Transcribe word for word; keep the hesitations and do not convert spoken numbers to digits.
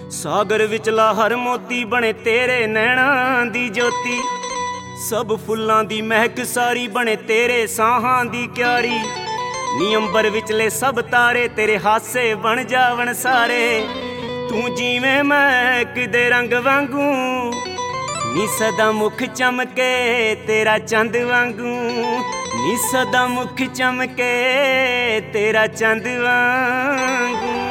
ਸਾਗਰ ਵਿਚਲਾ ਹਰ ਮੋਤੀ ਬਣੇ ਤੇਰੇ ਨੈਣਾਂ ਦੀ ਜੋਤੀ। ਸਭ ਫੁੱਲਾਂ ਦੀ ਮਹਿਕ ਸਾਰੀ ਬਣੇ ਤੇਰੇ ਸਾਹਾਂ ਦੀ ਕਿਆਰੀ। ਨੀ ਅੰਬਰ ਵਿਚਲੇ ਸਭ ਤਾਰੇ ਤੇਰੇ ਹਾਸੇ ਬਣ ਜਾਵਣ ਸਾਰੇ। ਤੂੰ ਜਿਵੇਂ ਮਹਿਕਦੇ ਰੰਗ ਵਾਂਗੂ, ਨੀ ਸਦਾ ਮੁਖ ਚਮਕੇ ਤੇਰਾ ਚੰਦ ਵਾਂਗੂ। ਨੀ ਸਦਾ ਮੁਖ ਚਮਕੇ ਤੇਰਾ ਚੰਦ ਵਾਂਗੂ।